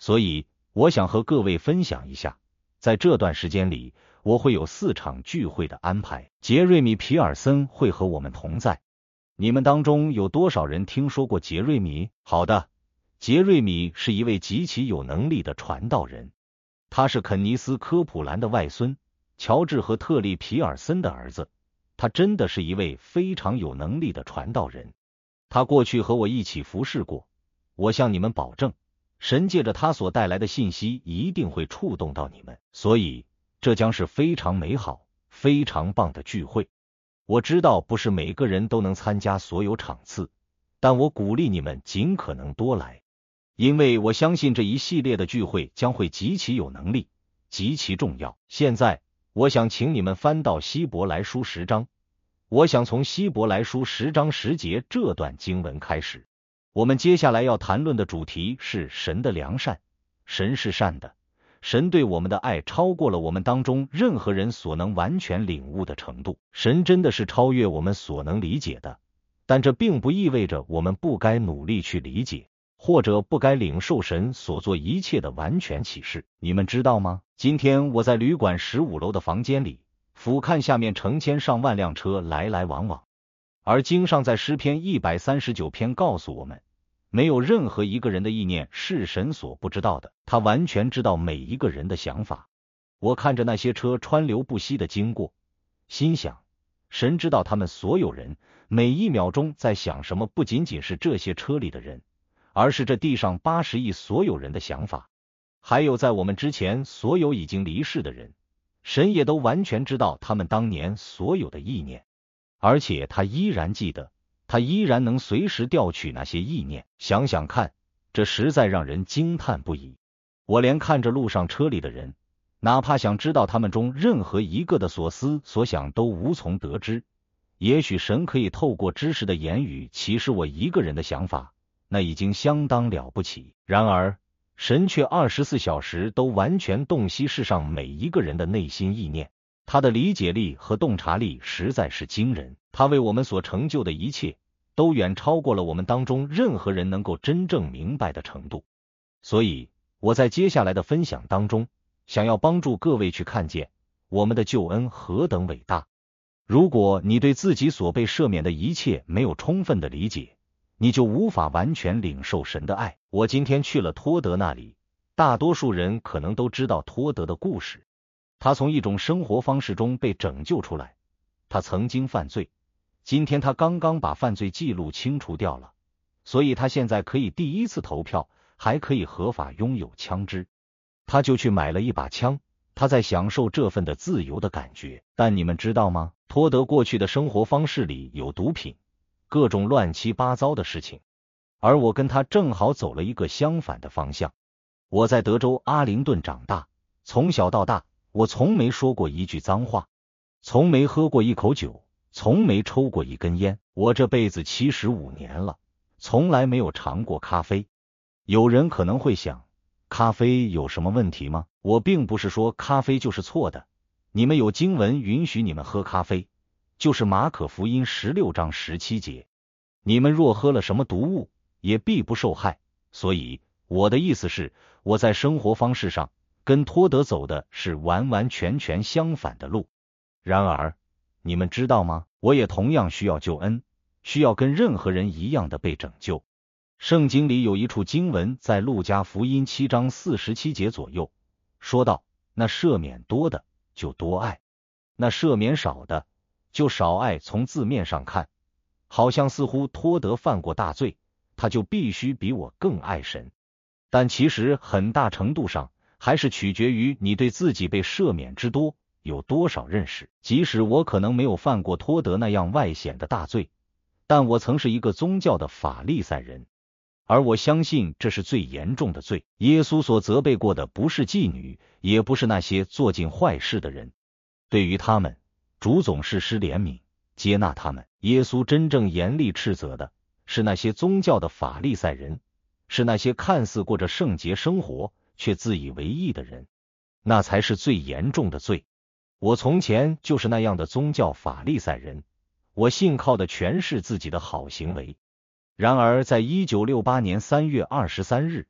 所以我想和各位分享一下，在这段时间里，我会有4场聚会的安排，杰瑞米·皮尔森会和我们同在。你们当中有多少人听说过杰瑞米？好的，杰瑞米是一位极其有能力的传道人，他是肯尼斯·科普兰的外孙，乔治和特利·皮尔森的儿子。他真的是一位非常有能力的传道人。他过去和我一起服侍过，我向你们保证，神借着他所带来的信息一定会触动到你们，所以这将是非常美好、非常棒的聚会。我知道不是每个人都能参加所有场次，但我鼓励你们尽可能多来，因为我相信这一系列的聚会将会极其有能力，极其重要。现在我想请你们翻到希伯来书10章，我想从希伯来书10章10节这段经文开始。我们接下来要谈论的主题是神的良善。神是善的，神对我们的爱超过了我们当中任何人所能完全领悟的程度。神真的是超越我们所能理解的，但这并不意味着我们不该努力去理解，或者不该领受神所做一切的完全启示。你们知道吗？今天我在旅馆15楼的房间里，俯瞰下面成千上万辆车来来往往，而经上在诗篇139篇告诉我们，没有任何一个人的意念是神所不知道的，他完全知道每一个人的想法。我看着那些车川流不息的经过，心想，神知道他们所有人每一秒钟在想什么，不仅仅是这些车里的人，而是这地上80亿所有人的想法，还有在我们之前所有已经离世的人，神也都完全知道他们当年所有的意念，而且他依然记得，他依然能随时调取那些意念。想想看，这实在让人惊叹不已。我连看着路上车里的人，哪怕想知道他们中任何一个的所思所想都无从得知。也许神可以透过知识的言语启示我一个人的想法，那已经相当了不起。然而神却24小时都完全洞悉世上每一个人的内心意念，他的理解力和洞察力实在是惊人。他为我们所成就的一切都远超过了我们当中任何人能够真正明白的程度。所以我在接下来的分享当中，想要帮助各位去看见我们的救恩何等伟大。如果你对自己所被赦免的一切没有充分的理解，你就无法完全领受神的爱。我今天去了托德那里，大多数人可能都知道托德的故事。他从一种生活方式中被拯救出来，他曾经犯罪，今天他刚刚把犯罪记录清除掉了，所以他现在可以第一次投票，还可以合法拥有枪支。他就去买了一把枪，他在享受这份的自由的感觉。但你们知道吗？托德过去的生活方式里有毒品，各种乱七八糟的事情，而我跟他正好走了一个相反的方向。我在德州阿灵顿长大，从小到大我从没说过一句脏话，从没喝过一口酒，从没抽过一根烟。我这辈子75年了，从来没有尝过咖啡。有人可能会想，咖啡有什么问题吗？我并不是说咖啡就是错的，你们有经文允许你们喝咖啡，就是马可福音16章17节，你们若喝了什么毒物，也必不受害。所以我的意思是，我在生活方式上跟托德走的是完完全全相反的路。然而你们知道吗？我也同样需要救恩，需要跟任何人一样的被拯救。圣经里有一处经文在路加福音7章47节左右，说道，那赦免多的就多爱，那赦免少的就少爱。从字面上看，好像似乎托德犯过大罪，他就必须比我更爱神。但其实很大程度上还是取决于你对自己被赦免之多有多少认识。即使我可能没有犯过托德那样外显的大罪，但我曾是一个宗教的法利赛人，而我相信这是最严重的罪。耶稣所责备过的不是妓女，也不是那些做尽坏事的人，对于他们，主总是施怜悯，接纳他们。耶稣真正严厉斥责的是那些宗教的法利赛人，是那些看似过着圣洁生活却自以为义的人，那才是最严重的罪。我从前就是那样的宗教法利赛人，我信靠的全是自己的好行为。然而在1968年3月23日，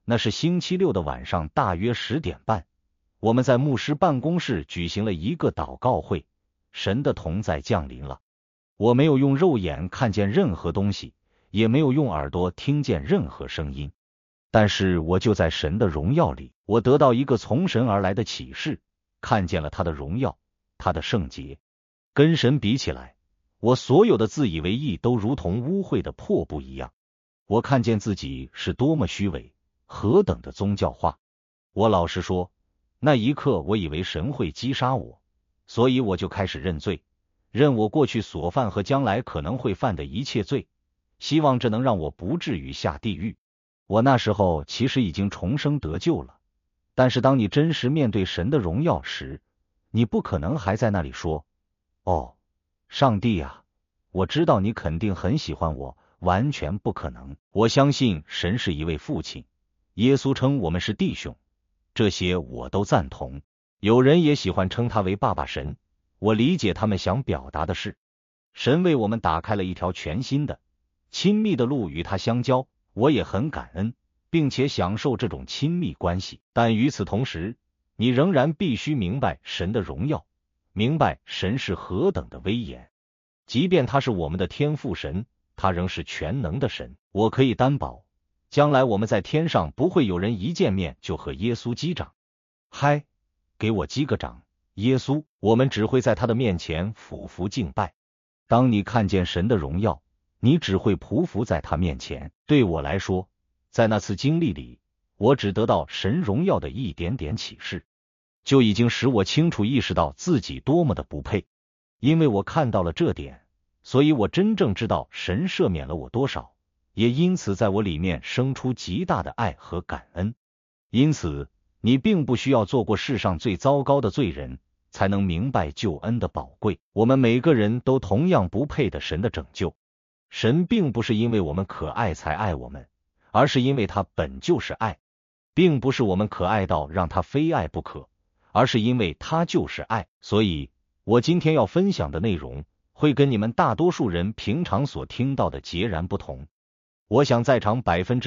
那是星期六的晚上，大约10点半，我们在牧师办公室举行了一个祷告会，神的同在降临了。我没有用肉眼看见任何东西，也没有用耳朵听见任何声音，但是我就在神的荣耀里，我得到一个从神而来的启示，看见了他的荣耀，他的圣洁。跟神比起来，我所有的自以为意都如同污秽的破布一样。我看见自己是多么虚伪，何等的宗教化。我老实说，那一刻我以为神会击杀我，所以我就开始认罪，认我过去所犯和将来可能会犯的一切罪，希望这能让我不至于下地狱。我那时候其实已经重生得救了，但是当你真实面对神的荣耀时，你不可能还在那里说，哦，上帝啊，我知道你肯定很喜欢我，完全不可能。我相信神是一位父亲，耶稣称我们是弟兄，这些我都赞同。有人也喜欢称他为爸爸神，我理解他们想表达的是，神为我们打开了一条全新的、亲密的路与他相交，我也很感恩，并且享受这种亲密关系。但与此同时，你仍然必须明白神的荣耀，明白神是何等的威严。即便他是我们的天父神，他仍是全能的神。我可以担保，将来我们在天上不会有人一见面就和耶稣击掌。嗨，给我击个掌，耶稣！我们只会在他的面前俯伏敬拜。当你看见神的荣耀，你只会匍匐在他面前。对我来说，在那次经历里，我只得到神荣耀的一点点启示，就已经使我清楚意识到自己多么的不配。因为我看到了这点，所以我真正知道神赦免了我多少，也因此在我里面生出极大的爱和感恩。因此，你并不需要做过世上最糟糕的罪人，才能明白救恩的宝贵。我们每个人都同样不配的神的拯救。神并不是因为我们可爱才爱我们，而是因为他本就是爱，并不是我们可爱到让他非爱不可，而是因为他就是爱。所以我今天要分享的内容会跟你们大多数人平常所听到的截然不同。我想在场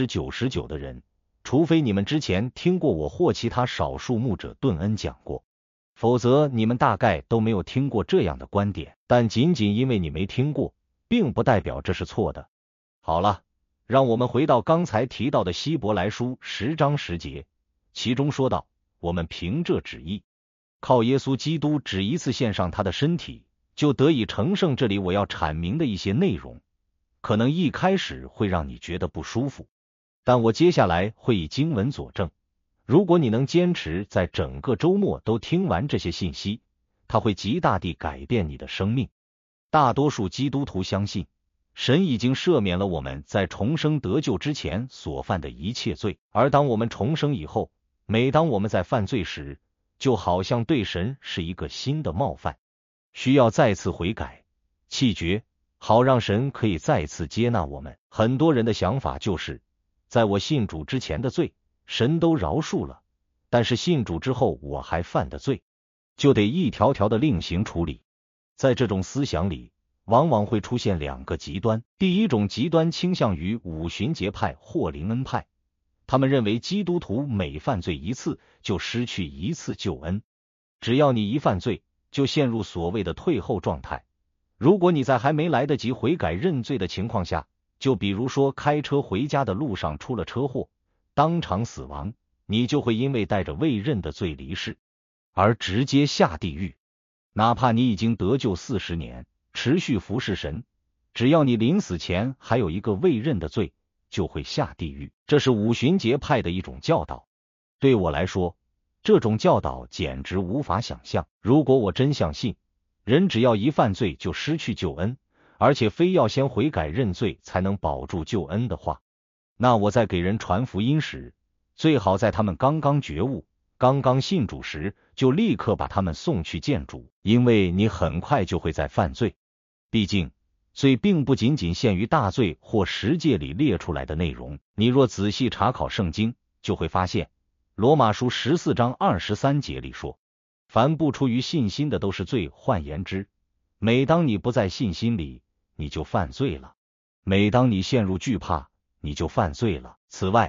99%的人，除非你们之前听过我或其他少数牧者顿恩讲过，否则你们大概都没有听过这样的观点。但仅仅因为你没听过，并不代表这是错的。好了，让我们回到刚才提到的希伯来书10章10节，其中说到，我们凭这旨意，靠耶稣基督只一次献上他的身体，就得以成圣。这里我要阐明的一些内容，可能一开始会让你觉得不舒服，但我接下来会以经文佐证。如果你能坚持在整个周末都听完这些信息，它会极大地改变你的生命。大多数基督徒相信，神已经赦免了我们在重生得救之前所犯的一切罪，而当我们重生以后，每当我们在犯罪时，就好像对神是一个新的冒犯，需要再次悔改、弃绝，好让神可以再次接纳我们。很多人的想法就是，在我信主之前的罪，神都饶恕了，但是信主之后我还犯的罪，就得一条条的另行处理。在这种思想里，往往会出现两个极端。第一种极端倾向于五旬节派或灵恩派，他们认为基督徒每犯罪一次就失去一次救恩，只要你一犯罪，就陷入所谓的退后状态。如果你在还没来得及悔改认罪的情况下，就比如说开车回家的路上出了车祸，当场死亡，你就会因为带着未认的罪离世，而直接下地狱。哪怕你已经得救40年，持续服侍神，只要你临死前还有一个未认的罪，就会下地狱。这是五旬节派的一种教导。对我来说，这种教导简直无法想象。如果我真相信，人只要一犯罪就失去救恩，而且非要先悔改认罪才能保住救恩的话，那我在给人传福音时，最好在他们刚刚觉悟、刚刚信主时，就立刻把他们送去见主，因为你很快就会在犯罪。毕竟，罪并不仅仅限于大罪或十诫里列出来的内容。你若仔细查考圣经，就会发现，罗马书14章23节里说，凡不出于信心的都是罪。换言之，每当你不在信心里，你就犯罪了；每当你陷入惧怕，你就犯罪了。此外，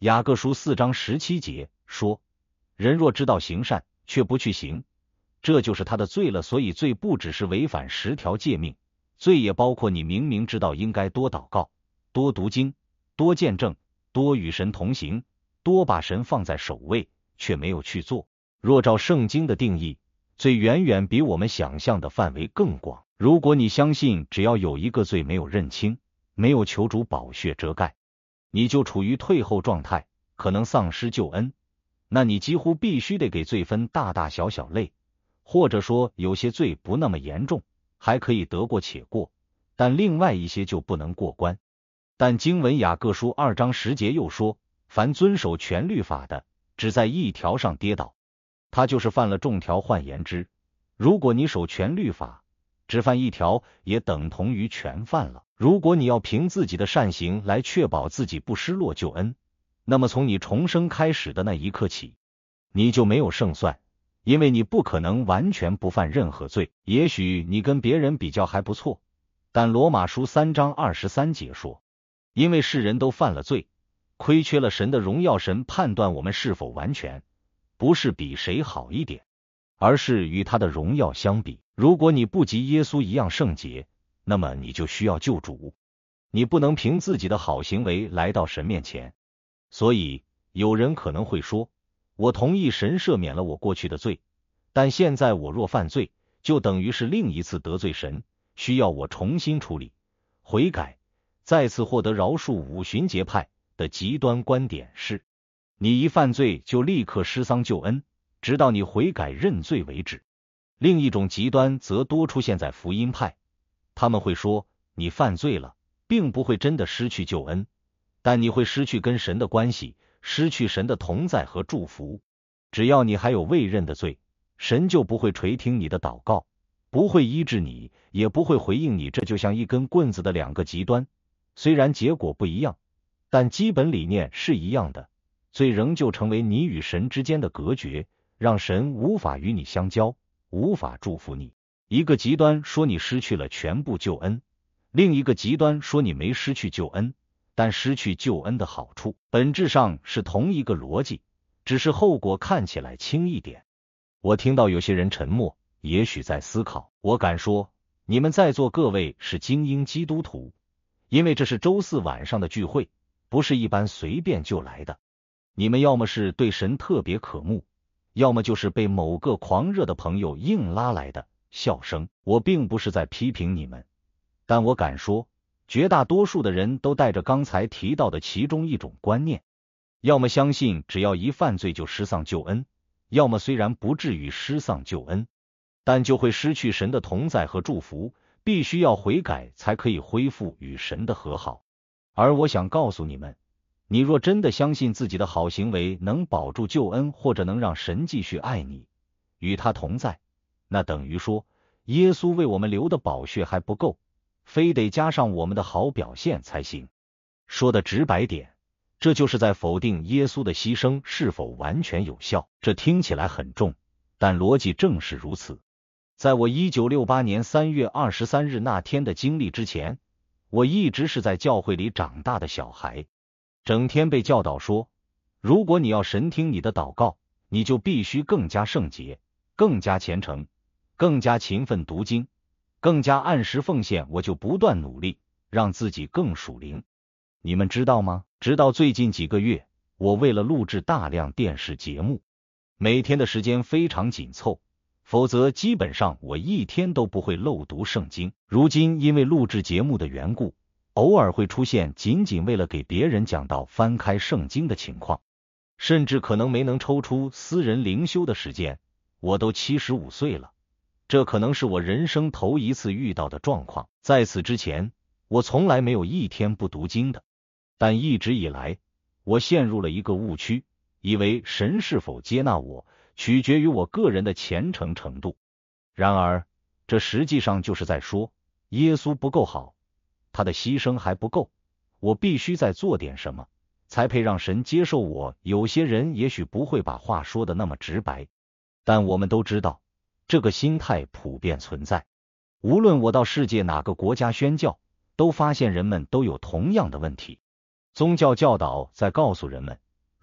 雅各书4章17节说，人若知道行善，却不去行，这就是他的罪了。所以罪不只是违反10条诫命，罪也包括你明明知道应该多祷告、多读经、多见证、多与神同行、多把神放在首位，却没有去做。若照圣经的定义，罪远远比我们想象的范围更广。如果你相信只要有一个罪没有认清，没有求主宝血遮盖，你就处于退后状态，可能丧失救恩，那你几乎必须得给罪分大大小小类，或者说有些罪不那么严重，还可以得过且过，但另外一些就不能过关。但经文雅各书2章10节又说，凡遵守全律法的，只在一条上跌倒，他就是犯了众条。换言之，如果你守全律法，只犯一条，也等同于全犯了。如果你要凭自己的善行来确保自己不失落救恩，那么从你重生开始的那一刻起，你就没有胜算，因为你不可能完全不犯任何罪。也许你跟别人比较还不错，但罗马书3章23节说，因为世人都犯了罪，亏缺了神的荣耀，神判断我们是否完全，不是比谁好一点，而是与他的荣耀相比。如果你不及耶稣一样圣洁，那么你就需要救主，你不能凭自己的好行为来到神面前。所以有人可能会说，我同意神赦免了我过去的罪，但现在我若犯罪，就等于是另一次得罪神，需要我重新处理、悔改，再次获得饶恕。五旬节派的极端观点是，你一犯罪就立刻失丧救恩，直到你悔改认罪为止。另一种极端则多出现在福音派，他们会说，你犯罪了，并不会真的失去救恩，但你会失去跟神的关系，失去神的同在和祝福。只要你还有未认的罪，神就不会垂听你的祷告，不会医治你，也不会回应你。这就像一根棍子的两个极端，虽然结果不一样，但基本理念是一样的。罪仍旧成为你与神之间的隔绝，让神无法与你相交，无法祝福你。一个极端说你失去了全部救恩，另一个极端说你没失去救恩，但失去救恩的好处本质上是同一个逻辑，只是后果看起来轻一点。我听到有些人沉默，也许在思考。我敢说，你们在座各位是精英基督徒，因为这是周4晚上的聚会，不是一般随便就来的。你们要么是对神特别渴慕，要么就是被某个狂热的朋友硬拉来的。笑声，我并不是在批评你们，但我敢说，绝大多数的人都带着刚才提到的其中一种观念，要么相信只要一犯罪就失丧救恩，要么虽然不至于失丧救恩，但就会失去神的同在和祝福，必须要悔改才可以恢复与神的和好。而我想告诉你们，你若真的相信自己的好行为能保住救恩，或者能让神继续爱你，与他同在，那等于说，耶稣为我们流的宝血还不够，非得加上我们的好表现才行。说的直白点，这就是在否定耶稣的牺牲是否完全有效。这听起来很重，但逻辑正是如此。在我1968年3月23日那天的经历之前，我一直是在教会里长大的小孩，整天被教导说，如果你要神听你的祷告，你就必须更加圣洁，更加虔诚，更加勤奋读经，更加按时奉献。我就不断努力，让自己更属灵。你们知道吗？直到最近几个月，我为了录制大量电视节目，每天的时间非常紧凑，否则基本上我一天都不会漏读圣经。如今因为录制节目的缘故，偶尔会出现仅仅为了给别人讲道翻开圣经的情况，甚至可能没能抽出私人灵修的时间。我都75岁了，这可能是我人生头一次遇到的状况。在此之前，我从来没有一天不读经的，但一直以来，我陷入了一个误区，以为神是否接纳我，取决于我个人的虔诚程度。然而，这实际上就是在说，耶稣不够好，他的牺牲还不够，我必须再做点什么，才配让神接受我。有些人也许不会把话说的那么直白，但我们都知道，这个心态普遍存在。无论我到世界哪个国家宣教，都发现人们都有同样的问题。宗教教导在告诉人们，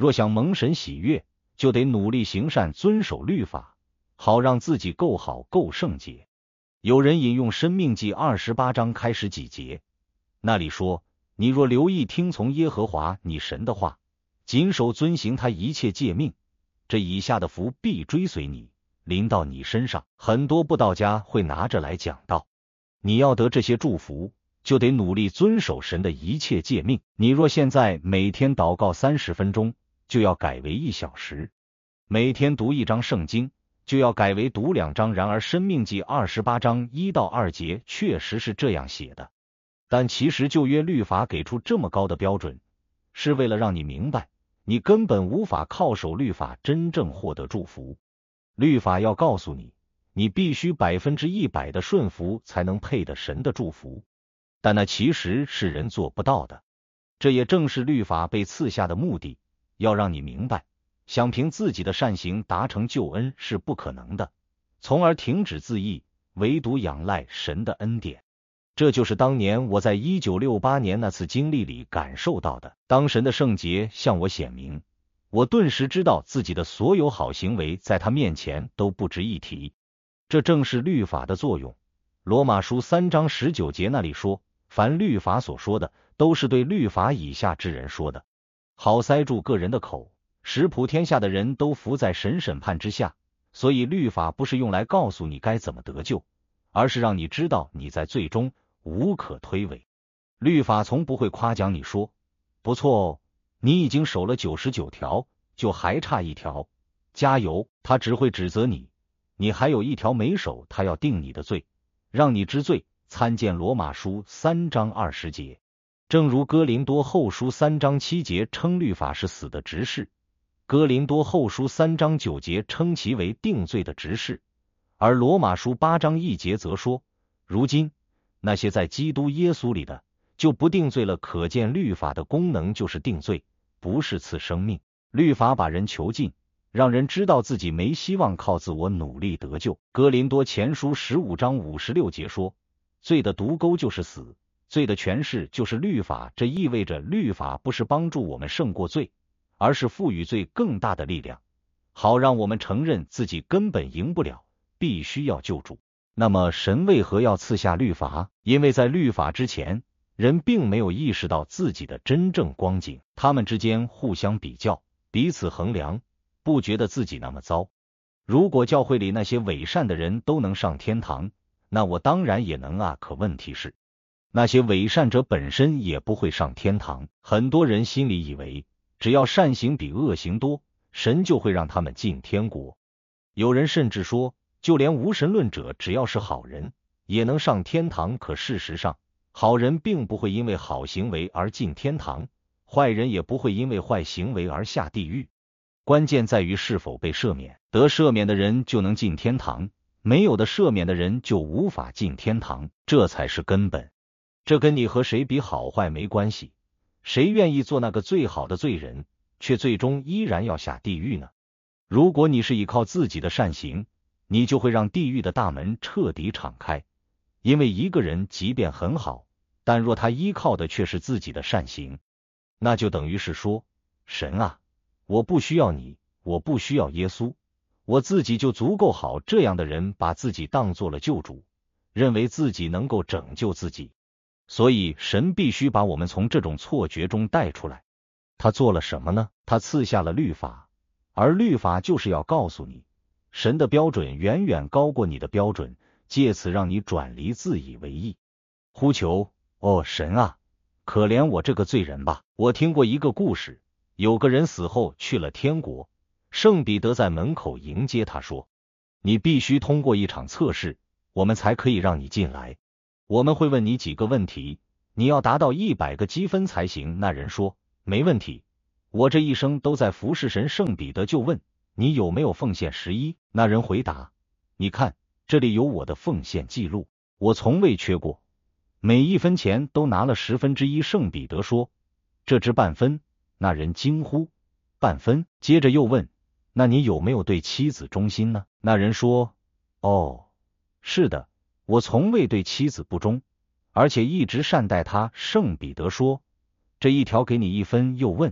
若想蒙神喜悦，就得努力行善，遵守律法，好让自己够好够圣洁。有人引用《申命记》28章开始几节，那里说：你若留意听从耶和华你神的话，谨守遵行他一切诫命，这以下的福必追随你，临到你身上。很多布道家会拿着来讲道，你要得这些祝福，就得努力遵守神的一切诫命。你若现在每天祷告30分钟，就要改为1小时；每天读1章圣经，就要改为读2章。然而申命记28章1到2节确实是这样写的，但其实旧约律法给出这么高的标准，是为了让你明白，你根本无法靠守律法真正获得祝福。律法要告诉你，你必须100%的顺服才能配得神的祝福，但那其实是人做不到的。这也正是律法被赐下的目的，要让你明白，想凭自己的善行达成救恩是不可能的，从而停止自义，唯独仰赖神的恩典。这就是当年我在1968年那次经历里感受到的。当神的圣洁向我显明，我顿时知道自己的所有好行为在他面前都不值一提。这正是律法的作用。罗马书3章19节那里说，凡律法所说的，都是对律法以下之人说的，好塞住个人的口，使普天下的人都伏在神审判之下。所以律法不是用来告诉你该怎么得救，而是让你知道你在最终无可推诿。律法从不会夸奖你说，不错哦，你已经守了99条，就还差1条，加油。他只会指责你，你还有1条没守，他要定你的罪，让你知罪。参见罗马书3章20节。正如哥林多后书3章7节称律法是死的执事，哥林多后书3章9节称其为定罪的执事，而罗马书8章1节则说，如今那些在基督耶稣里的，就不定罪了。可见律法的功能就是定罪，不是赐生命。律法把人囚禁，让人知道自己没希望靠自我努力得救。哥林多前书15章56节说，罪的毒钩就是死，罪的权势就是律法。这意味着律法不是帮助我们胜过罪，而是赋予罪更大的力量，好让我们承认自己根本赢不了，必须要救主。那么神为何要赐下律法？因为在律法之前，人并没有意识到自己的真正光景，他们之间互相比较，彼此衡量，不觉得自己那么糟。如果教会里那些伪善的人都能上天堂，那我当然也能啊。可问题是，那些伪善者本身也不会上天堂。很多人心里以为，只要善行比恶行多，神就会让他们进天国。有人甚至说，就连无神论者只要是好人，也能上天堂。可事实上，好人并不会因为好行为而进天堂，坏人也不会因为坏行为而下地狱。关键在于是否被赦免，得赦免的人就能进天堂，没有的赦免的人就无法进天堂，这才是根本。这跟你和谁比好坏没关系，谁愿意做那个最好的罪人，却最终依然要下地狱呢？如果你是依靠自己的善行，你就会让地狱的大门彻底敞开。因为一个人即便很好，但若他依靠的却是自己的善行，那就等于是说，神啊，我不需要你，我不需要耶稣，我自己就足够好。这样的人把自己当作了救主，认为自己能够拯救自己。所以神必须把我们从这种错觉中带出来。他做了什么呢？他赐下了律法，而律法就是要告诉你，神的标准远远高过你的标准，借此让你转离自以为义。呼求，哦神啊，可怜我这个罪人吧。我听过一个故事，有个人死后去了天国，圣彼得在门口迎接他说，你必须通过一场测试，我们才可以让你进来。我们会问你几个问题，你要达到100个积分才行。那人说，没问题，我这一生都在服侍神。圣彼得就问，你有没有奉献11？那人回答，你看，这里有我的奉献记录，我从未缺过，每1分钱都拿了1/10。圣彼得说，这值半分。那人惊呼，半分？接着又问，那你有没有对妻子忠心呢？那人说，哦，是的，我从未对妻子不忠，而且一直善待她。圣彼得说，这一条给你1分。又问，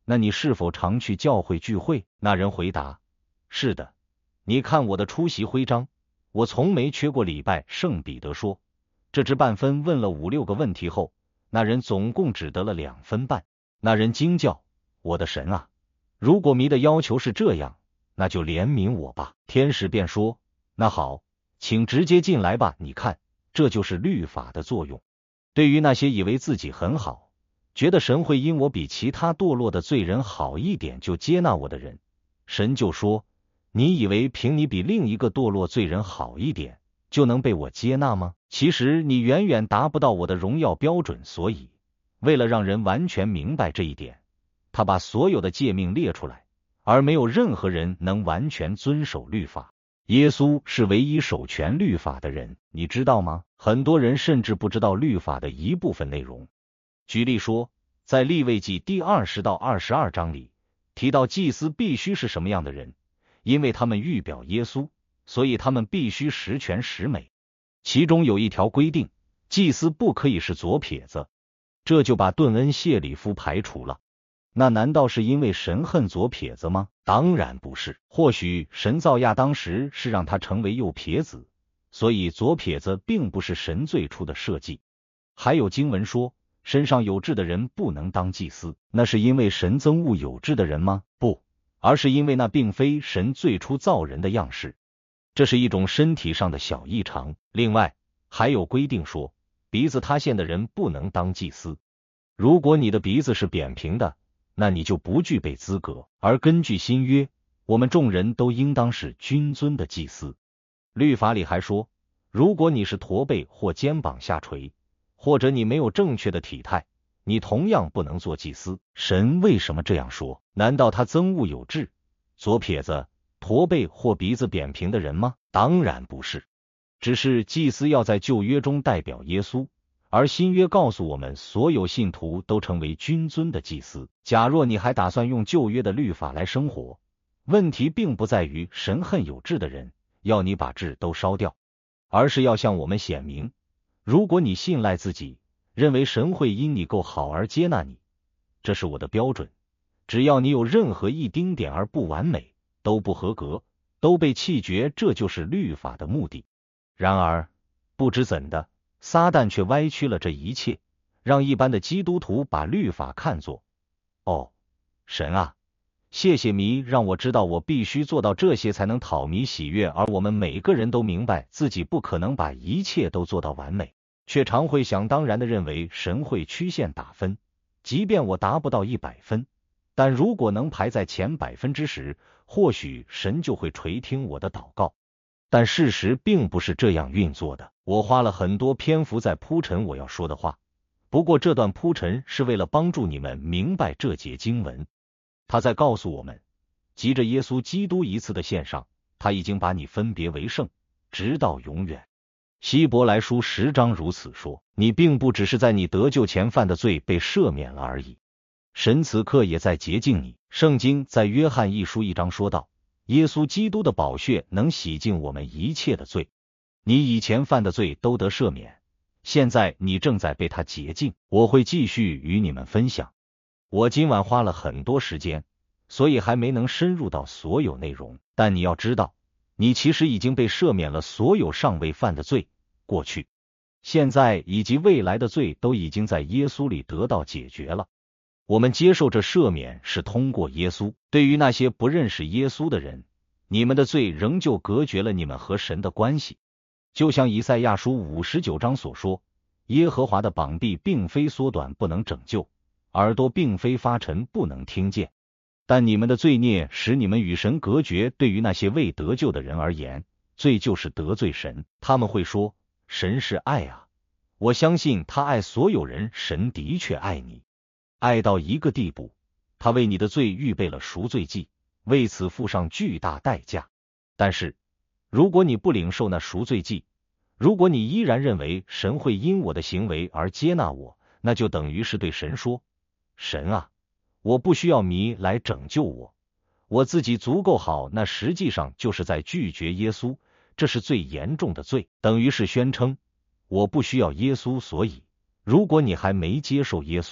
那你是否常去教会聚会？那人回答，是的。你看我的出席徽章，我从没缺过礼拜。圣彼得说，这只半分问了5-6个问题后，那人总共只得了2分半。那人惊叫，我的神啊，如果迷的要求是这样，那就怜悯我吧。天使便说，那好，请直接进来吧。你看，这就是律法的作用。对于那些以为自己很好，觉得神会因我比其他堕落的罪人好一点就接纳我的人，神就说，你以为凭你比另一个堕落罪人好一点就能被我接纳吗？其实你远远达不到我的荣耀标准。所以为了让人完全明白这一点，他把所有的诫命列出来，而没有任何人能完全遵守律法。耶稣是唯一守全律法的人，你知道吗？很多人甚至不知道律法的一部分内容。举例说，在利未记第20到22章里提到祭司必须是什么样的人，因为他们预表耶稣，所以他们必须十全十美。其中有一条规定，祭司不可以是左撇子，这就把顿恩谢里夫排除了。那难道是因为神恨左撇子吗？当然不是。或许神造亚当时是让他成为右撇子，所以左撇子并不是神最初的设计。还有经文说，身上有痣的人不能当祭司，那是因为神憎恶有痣的人吗？不，而是因为那并非神最初造人的样式，这是一种身体上的小异常。另外还有规定说，鼻子塌陷的人不能当祭司。如果你的鼻子是扁平的，那你就不具备资格。而根据新约，我们众人都应当是君尊的祭司。律法里还说，如果你是驼背或肩膀下垂，或者你没有正确的体态，你同样不能做祭司。神为什么这样说？难道他憎恶有痣、左撇子、驼背或鼻子扁平的人吗？当然不是，只是祭司要在旧约中代表耶稣，而新约告诉我们，所有信徒都成为君尊的祭司。假若你还打算用旧约的律法来生活，问题并不在于神恨有痣的人，要你把痣都烧掉，而是要向我们显明，如果你信赖自己，认为神会因你够好而接纳你，这是我的标准。只要你有任何一丁点而不完美，都不合格，都被弃绝，这就是律法的目的。然而不知怎的，撒旦却歪曲了这一切，让一般的基督徒把律法看作，哦，神啊，谢谢你让我知道我必须做到这些才能讨你喜悦。而我们每个人都明白自己不可能把一切都做到完美，却常会想当然的认为神会曲线打分，即便我达不到100分，但如果能排在前10%，或许神就会垂听我的祷告。但事实并不是这样运作的。我花了很多篇幅在铺陈我要说的话，不过这段铺陈是为了帮助你们明白这节经文。他在告诉我们，藉着耶稣基督一次的献上，他已经把你分别为圣，直到永远。希伯来书10章如此说，你并不只是在你得救前犯的罪被赦免了而已，神此刻也在洁净你。圣经在约翰一书1章说道，耶稣基督的宝血能洗净我们一切的罪，你以前犯的罪都得赦免，现在你正在被他洁净。我会继续与你们分享。我今晚花了很多时间，所以还没能深入到所有内容，但你要知道，你其实已经被赦免了所有尚未犯的罪，过去、现在以及未来的罪都已经在耶稣里得到解决了。我们接受这赦免是通过耶稣。对于那些不认识耶稣的人，你们的罪仍旧隔绝了你们和神的关系。就像以赛亚书59章所说，耶和华的膀臂并非缩短不能拯救，耳朵并非发沉不能听见，但你们的罪孽使你们与神隔绝。对于那些未得救的人而言，罪就是得罪神。他们会说，神是爱啊，我相信他爱所有人。神的确爱你，爱到一个地步，他为你的罪预备了赎罪祭，为此付上巨大代价。但是如果你不领受那赎罪祭，如果你依然认为神会因我的行为而接纳我，那就等于是对神说，神啊，我不需要你来拯救我，我自己足够好。那实际上就是在拒绝耶稣，这是最严重的罪，等于是宣称我不需要耶稣。所以如果你还没接受耶稣，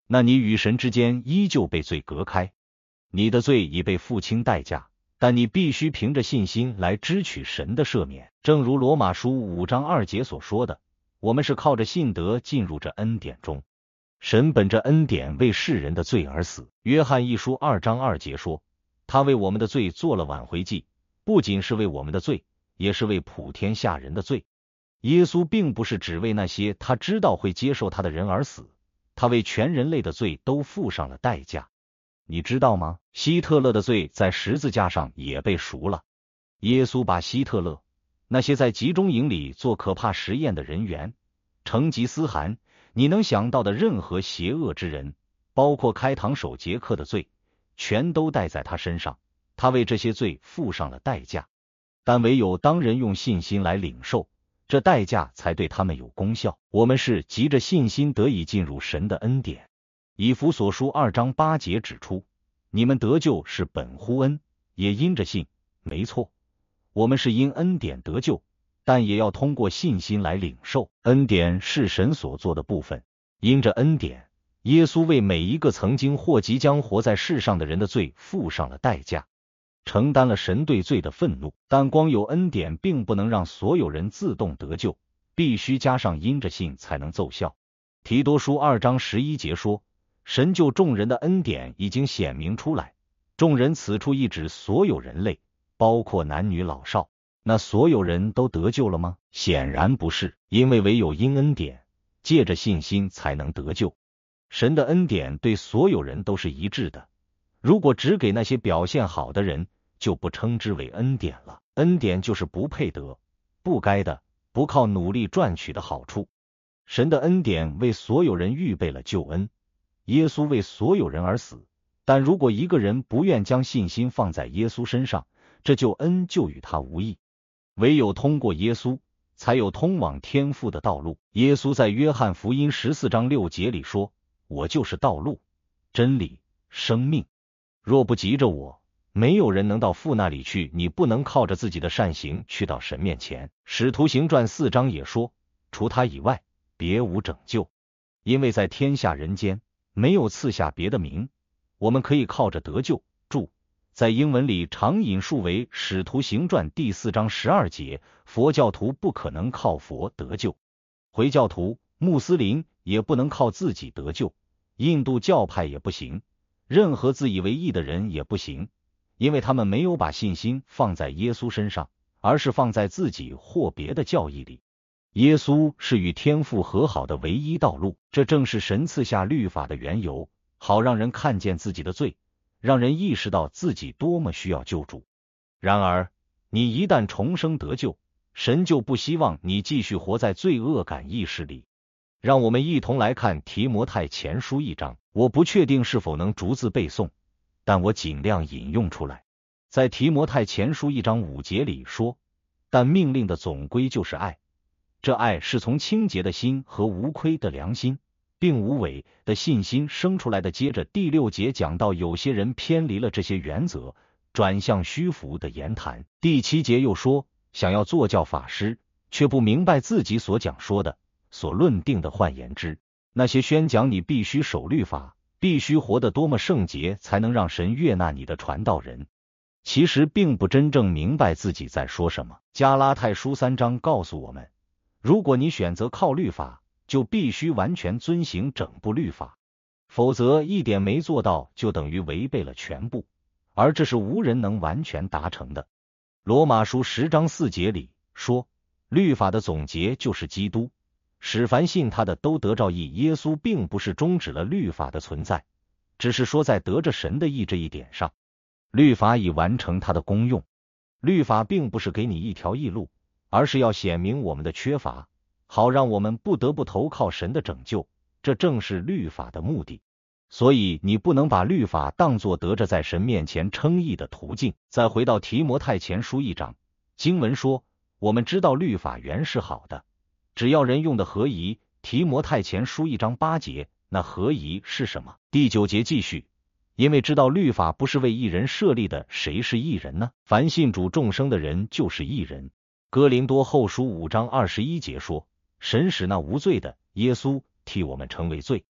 那你与神之间依旧被罪隔开，你的罪已被付清代价，但你必须凭着信心来支取神的赦免。正如罗马书5章2节所说的，我们是靠着信德进入这恩典中。神本着恩典为世人的罪而死。约翰一书2章2节说，他为我们的罪做了挽回祭，不仅是为我们的罪，也是为普天下人的罪。耶稣并不是只为那些他知道会接受他的人而死，他为全人类的罪都付上了代价。你知道吗？希特勒的罪在十字架上也被赎了。耶稣把希特勒，那些在集中营里做可怕实验的人员，成吉思汗，你能想到的任何邪恶之人，包括开膛手杰克的罪，全都带在他身上，他为这些罪付上了代价。但唯有当人用信心来领受，这代价才对他们有功效。我们是藉着信心得以进入神的恩典。以弗所书2章8节指出，你们得救是本乎恩，也因着信。没错，我们是因恩典得救，但也要通过信心来领受。恩典是神所做的部分，因着恩典，耶稣为每一个曾经或即将活在世上的人的罪付上了代价，承担了神对罪的愤怒。但光有恩典并不能让所有人自动得救，必须加上因着信才能奏效。提多书2章11节说，神救众人的恩典已经显明出来，众人此处意指所有人类，包括男女老少。那所有人都得救了吗？显然不是，因为唯有因恩典，借着信心才能得救。神的恩典对所有人都是一致的，如果只给那些表现好的人，就不称之为恩典了。恩典就是不配得、不该的、不靠努力赚取的好处。神的恩典为所有人预备了救恩，耶稣为所有人而死，但如果一个人不愿将信心放在耶稣身上，这救恩就与他无益。唯有通过耶稣，才有通往天父的道路。耶稣在约翰福音14章6节里说，我就是道路、真理、生命，若不急着我，没有人能到父那里去。你不能靠着自己的善行去到神面前。使徒行传4章也说，除他以外，别无拯救，因为在天下人间，没有赐下别的名，我们可以靠着得救。注，在英文里常引述为使徒行传第4章12节，佛教徒不可能靠佛得救，回教徒、穆斯林也不能靠自己得救，印度教派也不行，任何自以为义的人也不行，因为他们没有把信心放在耶稣身上，而是放在自己或别的教义里。耶稣是与天父和好的唯一道路，这正是神赐下律法的缘由，好让人看见自己的罪，让人意识到自己多么需要救主。然而，你一旦重生得救，神就不希望你继续活在罪恶感意识里。让我们一同来看提摩太前书1章，我不确定是否能逐字背诵，但我尽量引用出来。在提摩太前书1章5节里说，但命令的总归就是爱，这爱是从清洁的心和无亏的良心，并无伪的信心生出来的。接着第6节讲到有些人偏离了这些原则，转向虚浮的言谈。第7节又说，想要做教法师，却不明白自己所讲说的、所论定的。换言之，那些宣讲你必须守律法、必须活得多么圣洁才能让神悦纳你的传道人，其实并不真正明白自己在说什么。加拉太书3章告诉我们，如果你选择靠律法，就必须完全遵行整部律法，否则一点没做到就等于违背了全部，而这是无人能完全达成的。罗马书10章4节里说，律法的总结就是基督，使凡信他的都得着义。耶稣并不是终止了律法的存在，只是说在得着神的义这一点上，律法已完成它的功用。律法并不是给你一条义路，而是要显明我们的缺乏，好让我们不得不投靠神的拯救，这正是律法的目的。所以你不能把律法当作得着在神面前称义的途径。再回到提摩太前书1章，经文说，我们知道律法原是好的，只要人用的合宜。提摩太前书1章8节，那合宜是什么？第9节继续，因为知道律法不是为义人设立的，谁是义人呢？凡信主众生的人就是义人。哥林多后书5章21节说，神使那无罪的耶稣替我们成为罪，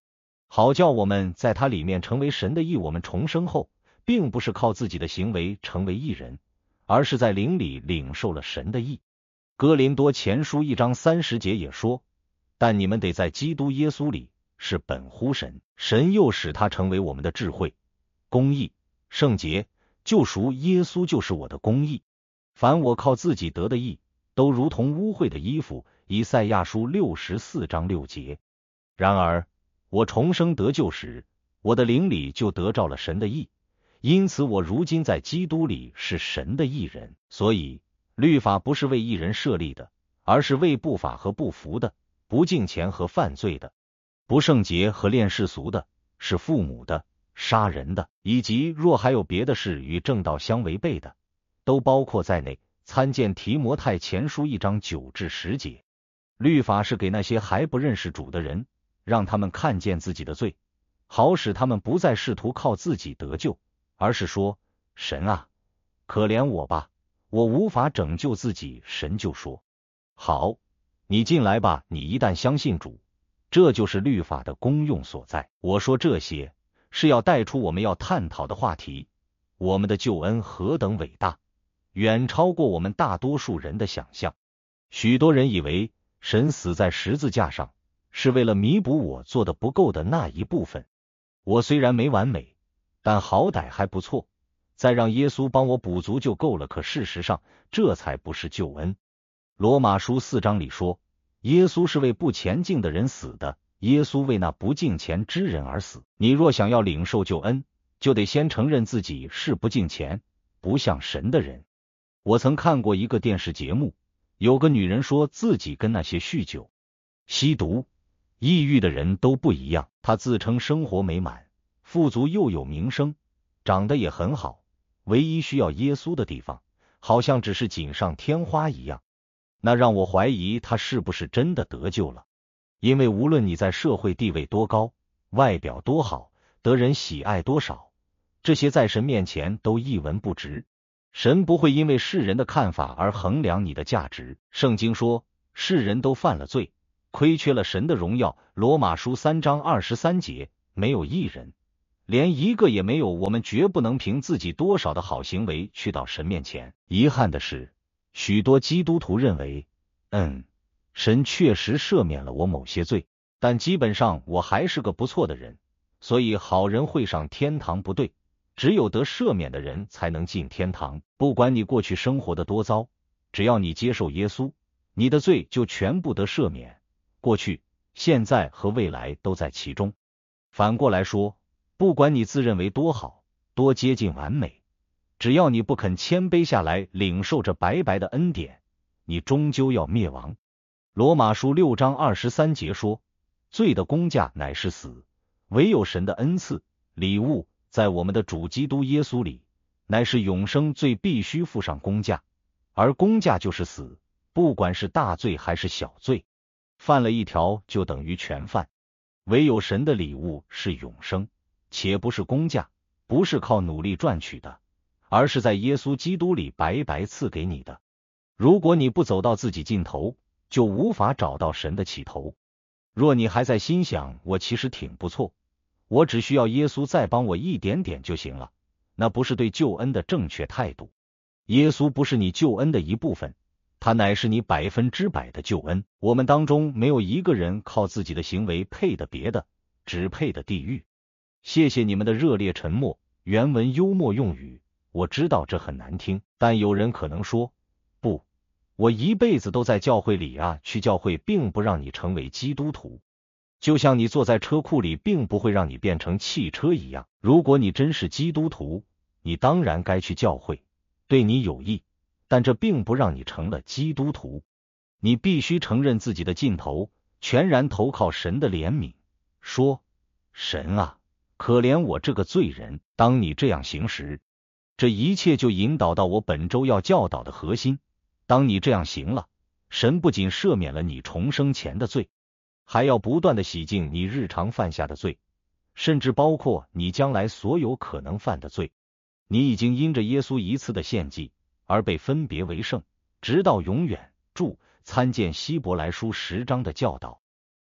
好叫我们在他里面成为神的义。我们重生后，并不是靠自己的行为成为义人，而是在灵里领受了神的义。哥林多前书1章30节也说，但你们得在基督耶稣里是本乎神，神又使他成为我们的智慧、公义、圣洁、救赎。耶稣就是我的公义，凡我靠自己得的义，都如同污秽的衣服。以赛亚书64章6节。然而我重生得救时，我的灵里就得着了神的义，因此我如今在基督里是神的义人。所以律法不是为义人设立的，而是为不法和不服的，不敬虔和犯罪的，不圣洁和恋世俗的，是父母的，杀人的，以及若还有别的事与正道相违背的，都包括在内。参见提摩太前书1章9至10节。律法是给那些还不认识主的人，让他们看见自己的罪，好使他们不再试图靠自己得救，而是说，神啊，可怜我吧，我无法拯救自己。神就说，好，你进来吧。你一旦相信主，这就是律法的功用所在。我说这些是要带出我们要探讨的话题，我们的救恩何等伟大，远超过我们大多数人的想象。许多人以为神死在十字架上是为了弥补我做的不够的那一部分。我虽然没完美，但好歹还不错，再让耶稣帮我补足就够了。可事实上，这才不是救恩。罗马书4章里说，耶稣是为不虔敬的人死的，耶稣为那不敬虔之人而死。你若想要领受救恩，就得先承认自己是不敬虔、不像神的人。我曾看过一个电视节目，有个女人说自己跟那些酗酒、吸毒、抑郁的人都不一样。她自称生活美满、富足又有名声，长得也很好，唯一需要耶稣的地方，好像只是锦上添花一样。那让我怀疑她是不是真的得救了。因为无论你在社会地位多高，外表多好，得人喜爱多少，这些在神面前都一文不值。神不会因为世人的看法而衡量你的价值。圣经说，世人都犯了罪，亏缺了神的荣耀。罗马书3章23节，没有一人，连一个也没有。我们绝不能凭自己多少的好行为去到神面前。遗憾的是，许多基督徒认为，神确实赦免了我某些罪，但基本上我还是个不错的人，所以好人会上天堂。不对，只有得赦免的人才能进天堂。不管你过去生活的多糟，只要你接受耶稣，你的罪就全部得赦免，过去、现在和未来都在其中。反过来说，不管你自认为多好，多接近完美，只要你不肯谦卑下来领受这白白的恩典，你终究要灭亡。罗马书6章23节说，罪的工价乃是死，唯有神的恩赐、礼物在我们的主基督耶稣里，乃是永生。罪必须付上工价，而工价就是死，不管是大罪还是小罪，犯了一条就等于全犯。唯有神的礼物是永生，且不是工价，不是靠努力赚取的，而是在耶稣基督里白白赐给你的。如果你不走到自己尽头，就无法找到神的起头。若你还在心想，我其实挺不错，我只需要耶稣再帮我一点点就行了，那不是对救恩的正确态度。耶稣不是你救恩的一部分，他乃是你100%的救恩。我们当中没有一个人靠自己的行为配的别的，只配的地狱。谢谢你们的热烈沉默。原文幽默用语，我知道这很难听，但有人可能说，不，我一辈子都在教会里啊。去教会并不让你成为基督徒，就像你坐在车库里并不会让你变成汽车一样。如果你真是基督徒，你当然该去教会，对你有益，但这并不让你成了基督徒。你必须承认自己的尽头，全然投靠神的怜悯，说，神啊，可怜我这个罪人。当你这样行时，这一切就引导到我本周要教导的核心。当你这样行了，神不仅赦免了你重生前的罪，还要不断的洗净你日常犯下的罪，甚至包括你将来所有可能犯的罪。你已经因着耶稣一次的献祭而被分别为圣，直到永远。注参见希伯来书10章的教导。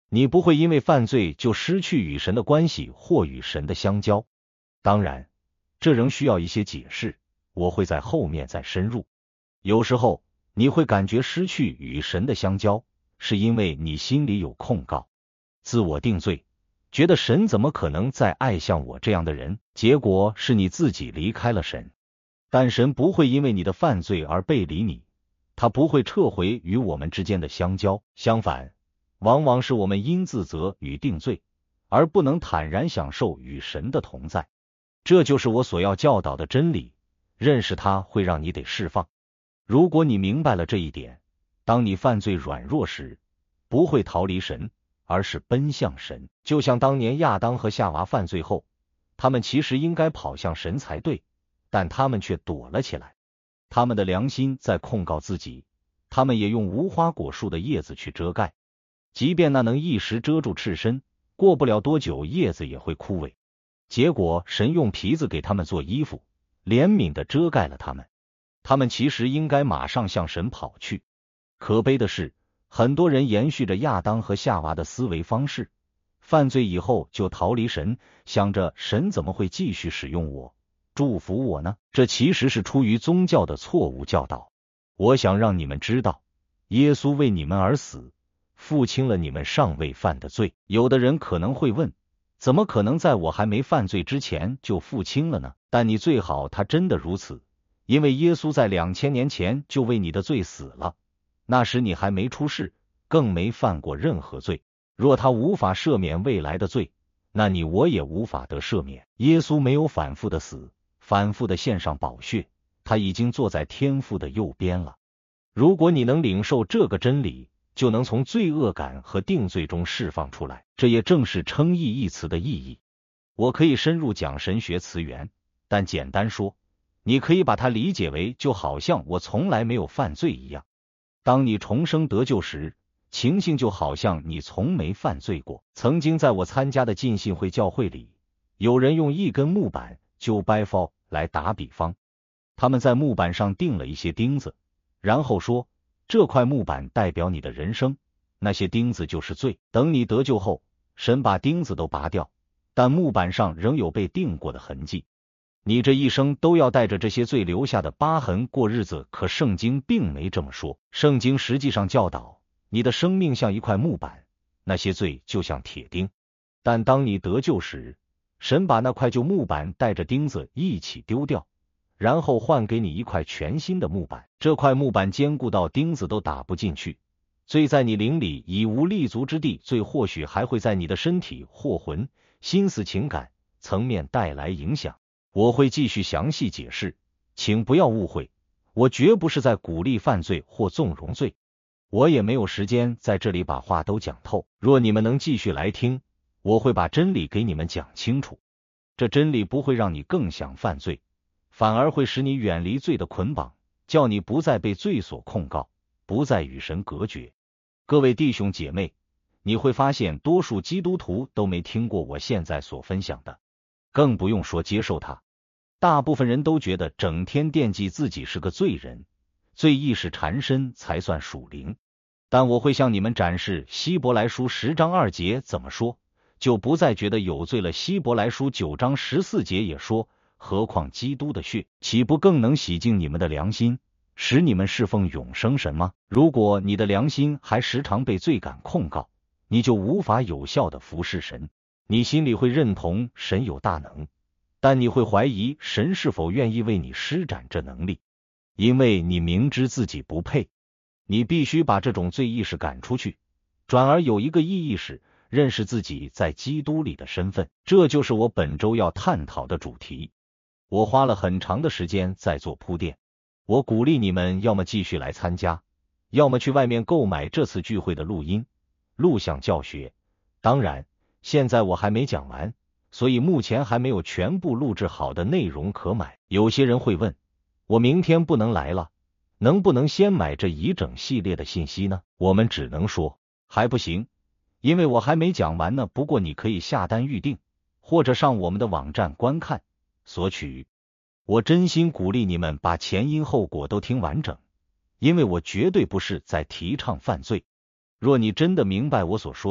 你不会因为犯罪就失去与神的关系或与神的相交。当然，这仍需要一些解释，我会在后面再深入。有时候，你会感觉失去与神的相交，是因为你心里有控告、自我定罪，觉得神怎么可能再爱像我这样的人，结果是你自己离开了神。但神不会因为你的犯罪而背离你，他不会撤回与我们之间的相交，相反，往往是我们因自责与定罪，而不能坦然享受与神的同在。这就是我所要教导的真理，认识它会让你得释放。如果你明白了这一点，当你犯罪软弱时，不会逃离神，而是奔向神。就像当年亚当和夏娃犯罪后，他们其实应该跑向神才对，但他们却躲了起来。他们的良心在控告自己，他们也用无花果树的叶子去遮盖，即便那能一时遮住赤身，过不了多久叶子也会枯萎。结果神用皮子给他们做衣服，怜悯地遮盖了他们。他们其实应该马上向神跑去。可悲的是，很多人延续着亚当和夏娃的思维方式，犯罪以后就逃离神，想着神怎么会继续使用我、祝福我呢？这其实是出于宗教的错误教导。我想让你们知道，耶稣为你们而死，付清了你们尚未犯的罪。有的人可能会问，怎么可能在我还没犯罪之前就付清了呢？但你最好他真的如此，因为耶稣在2000年前就为你的罪死了，那时你还没出世，更没犯过任何罪。若他无法赦免未来的罪，那你我也无法得赦免。耶稣没有反复的死，反复的献上宝血，他已经坐在天父的右边了。如果你能领受这个真理，就能从罪恶感和定罪中释放出来。这也正是称义一词的意义。我可以深入讲神学词源，但简单说，你可以把它理解为就好像我从来没有犯罪一样。当你重生得救时，情形就好像你从没犯罪过。曾经在我参加的浸信会教会里，有人用一根木板就掰fall来打比方，他们在木板上钉了一些钉子，然后说这块木板代表你的人生，那些钉子就是罪。等你得救后，神把钉子都拔掉，但木板上仍有被钉过的痕迹。你这一生都要带着这些罪留下的疤痕过日子，可圣经并没这么说。圣经实际上教导，你的生命像一块木板，那些罪就像铁钉。但当你得救时，神把那块旧木板带着钉子一起丢掉，然后换给你一块全新的木板。这块木板坚固到钉子都打不进去，罪在你灵里已无立足之地，罪或许还会在你的身体或魂、心思、情感层面带来影响。我会继续详细解释，请不要误会，我绝不是在鼓励犯罪或纵容罪，我也没有时间在这里把话都讲透。若你们能继续来听，我会把真理给你们讲清楚。这真理不会让你更想犯罪，反而会使你远离罪的捆绑，叫你不再被罪所控告，不再与神隔绝。各位弟兄姐妹，你会发现多数基督徒都没听过我现在所分享的，更不用说接受它。大部分人都觉得整天惦记自己是个罪人，罪意识缠身才算属灵。但我会向你们展示希伯来书10章2节怎么说，就不再觉得有罪了。希伯来书9章14节也说，何况基督的血，岂不更能洗净你们的良心，使你们侍奉永生神吗？如果你的良心还时常被罪感控告，你就无法有效的服侍神。你心里会认同神有大能，但你会怀疑神是否愿意为你施展这能力，因为你明知自己不配。你必须把这种罪意识赶出去，转而有一个义意识，认识自己在基督里的身份。这就是我本周要探讨的主题。我花了很长的时间在做铺垫。我鼓励你们要么继续来参加，要么去外面购买这次聚会的录音、录像教学。当然，现在我还没讲完，所以目前还没有全部录制好的内容可买。有些人会问，我明天不能来了，能不能先买这一整系列的信息呢？我们只能说还不行，因为我还没讲完呢。不过你可以下单预定，或者上我们的网站观看索取。我真心鼓励你们把前因后果都听完整，因为我绝对不是在提倡犯罪。若你真的明白我所说的，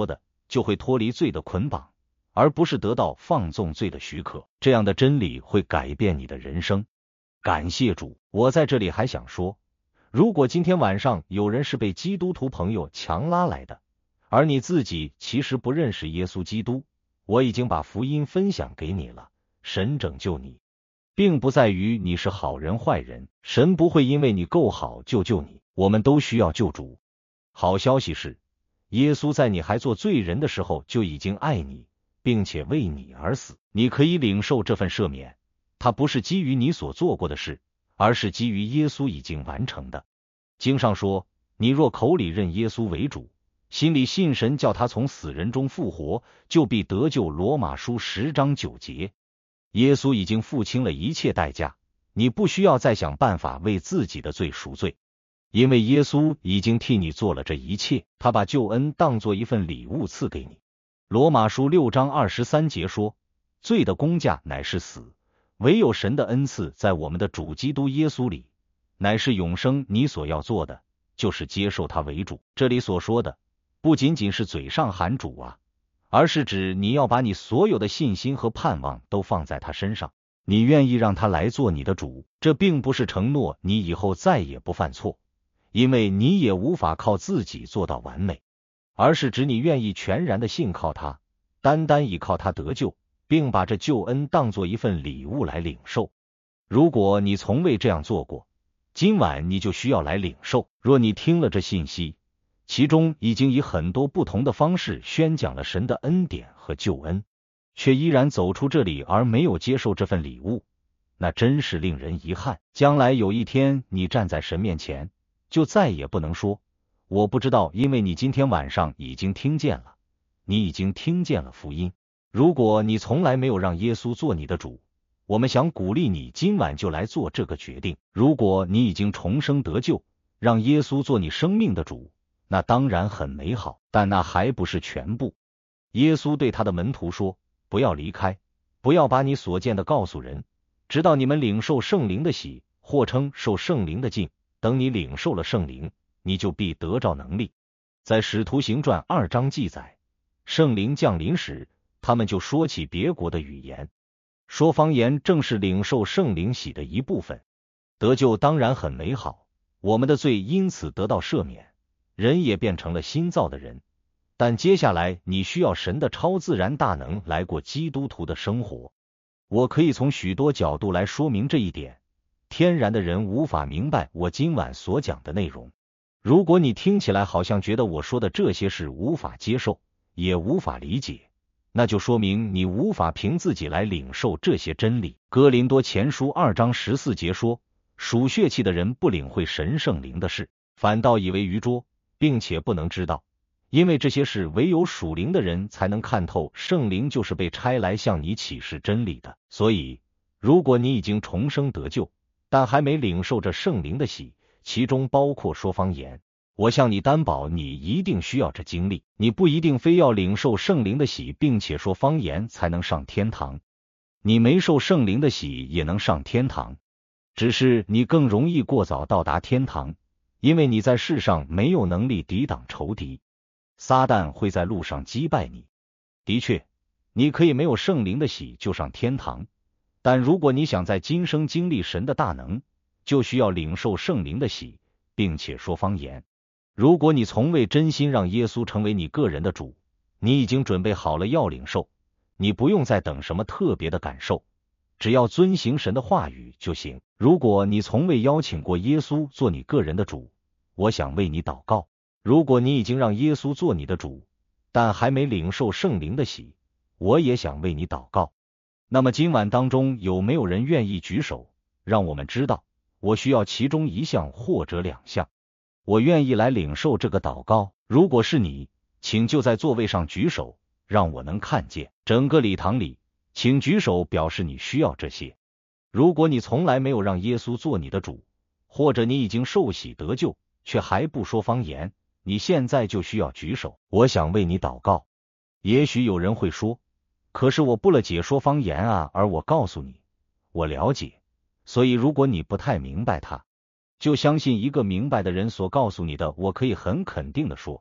就会脱离罪的捆绑，而不是得到放纵罪的许可。这样的真理会改变你的人生。感谢主。我在这里还想说，如果今天晚上有人是被基督徒朋友强拉来的，而你自己其实不认识耶稣基督，我已经把福音分享给你了。神拯救你，并不在于你是好人坏人，神不会因为你够好就救你，我们都需要救主。好消息是，耶稣在你还做罪人的时候就已经爱你，并且为你而死。你可以领受这份赦免，它不是基于你所做过的事，而是基于耶稣已经完成的。经上说，你若口里认耶稣为主，心里信神叫他从死人中复活，就必得救。罗马书10章9节。耶稣已经付清了一切代价，你不需要再想办法为自己的罪赎罪，因为耶稣已经替你做了这一切，他把救恩当作一份礼物赐给你。罗马书6章23节说，罪的工价乃是死，唯有神的恩赐在我们的主基督耶稣里，乃是永生。你所要做的就是接受他为主。这里所说的不仅仅是嘴上喊主啊，而是指你要把你所有的信心和盼望都放在他身上，你愿意让他来做你的主。这并不是承诺你以后再也不犯错，因为你也无法靠自己做到完美，而是指你愿意全然的信靠他，单单依靠他得救，并把这救恩当作一份礼物来领受。如果你从未这样做过，今晚你就需要来领受。若你听了这信息，其中已经以很多不同的方式宣讲了神的恩典和救恩，却依然走出这里而没有接受这份礼物，那真是令人遗憾。将来有一天你站在神面前，就再也不能说我不知道，因为你今天晚上已经听见了，你已经听见了福音。如果你从来没有让耶稣做你的主，我们想鼓励你今晚就来做这个决定。如果你已经重生得救，让耶稣做你生命的主，那当然很美好，但那还不是全部。耶稣对他的门徒说，不要离开，不要把你所见的告诉人，直到你们领受圣灵的洗，或称受圣灵的浸。等你领受了圣灵，你就必得着能力。在使徒行传2章记载，圣灵降临时，他们就说起别国的语言。说方言正是领受圣灵洗的一部分。得救当然很美好，我们的罪因此得到赦免，人也变成了新造的人。但接下来你需要神的超自然大能来过基督徒的生活。我可以从许多角度来说明这一点，天然的人无法明白我今晚所讲的内容。如果你听起来好像觉得我说的这些事无法接受，也无法理解，那就说明你无法凭自己来领受这些真理。哥林多前书2章14节说，属血气的人不领会神圣灵的事，反倒以为愚拙，并且不能知道，因为这些事唯有属灵的人才能看透。圣灵就是被差来向你启示真理的。所以如果你已经重生得救，但还没领受这圣灵的洗，其中包括说方言，我向你担保，你一定需要这经历。你不一定非要领受圣灵的洗并且说方言才能上天堂，你没受圣灵的洗也能上天堂，只是你更容易过早到达天堂，因为你在世上没有能力抵挡仇敌，撒旦会在路上击败你。的确，你可以没有圣灵的洗就上天堂，但如果你想在今生经历神的大能，就需要领受圣灵的洗，并且说方言。如果你从未真心让耶稣成为你个人的主，你已经准备好了要领受，你不用再等什么特别的感受，只要遵行神的话语就行。如果你从未邀请过耶稣做你个人的主，我想为你祷告。如果你已经让耶稣做你的主，但还没领受圣灵的洗，我也想为你祷告。那么今晚当中有没有人愿意举手，让我们知道我需要其中一项或者两项？我愿意来领受这个祷告。如果是你，请就在座位上举手，让我能看见。整个礼堂里，请举手表示你需要这些。如果你从来没有让耶稣做你的主，或者你已经受洗得救，却还不说方言，你现在就需要举手，我想为你祷告。也许有人会说，可是我不了解说方言啊，而我告诉你，我了解。所以如果你不太明白它，就相信一个明白的人所告诉你的。我可以很肯定的说，